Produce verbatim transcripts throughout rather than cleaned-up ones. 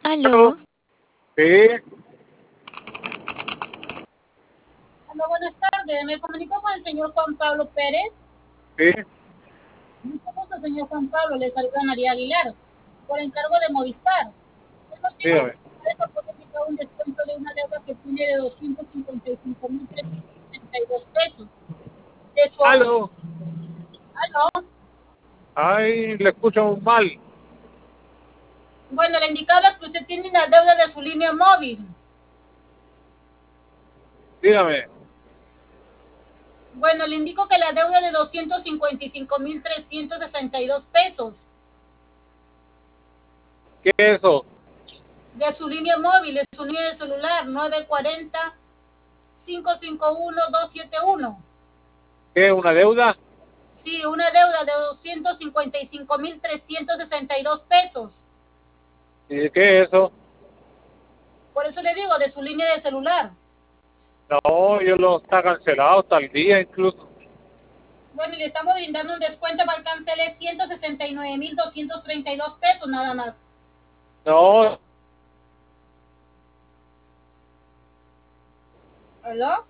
Aló, Sí, Hola, buenas tardes. Me comunico con el señor Juan Pablo Pérez. sí, Mucho gusto, señor Juan Pablo. Le saluda María Aguilar, por encargo de Movistar. El motivo dígame. es que puede aplicar un descuento de una deuda que tiene de doscientos cincuenta y cinco mil trescientos sesenta y dos pesos. De su... Aló, ¿Aló? ay, le escucho mal. Bueno, le indicaba que usted tiene una deuda de su línea móvil. Dígame, Bueno, le indico que la deuda es de doscientos cincuenta y cinco mil trescientos sesenta y dos pesos ¿qué es eso? de su línea móvil, de su línea de celular, nueve cuatro cero, cinco cinco uno, dos siete uno. ¿Qué es una deuda? Sí, una deuda de doscientos cincuenta y cinco mil trescientos sesenta y dos pesos. ¿Y de qué es eso? Por eso le digo, de su línea de celular. No, yo lo está cancelado hasta el día incluso. Bueno, y le estamos brindando un descuento para el cancel de ciento sesenta y nueve mil doscientos treinta y dos pesos nada más. No, ¿Aló?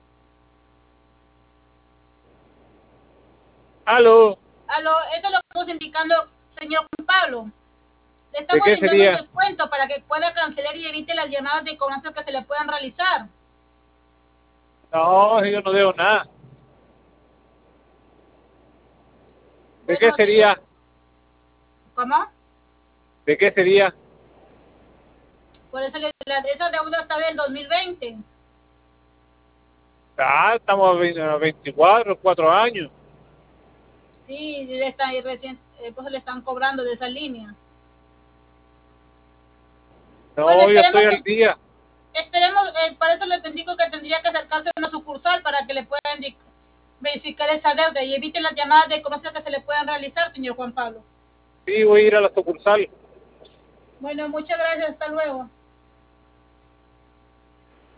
aló, ¿Aló? Eso es lo que estamos indicando, señor Juan Pablo. Le ¿de estamos qué brindando un sería? descuento para que pueda cancelar y evite las llamadas de cobranza que se le puedan realizar. No, yo no debo nada. ¿De qué Bueno, señor, sería? ¿cómo? ¿De qué sería? Por eso le, la, esa deuda está del dos mil veinte. Ah, estamos a veinte a veinticuatro, cuatro años. Sí, le están, recién, eh, pues le están cobrando de esa línea. Bueno, No, yo esperemos estoy al que, día. esperemos, eh, para eso le indico que tendría que acercarse a una sucursal para que le puedan verificar esa deuda y evite las llamadas de comercio que se le puedan realizar, señor Juan Pablo. Sí, voy a ir a la sucursal. Bueno, muchas gracias, hasta luego.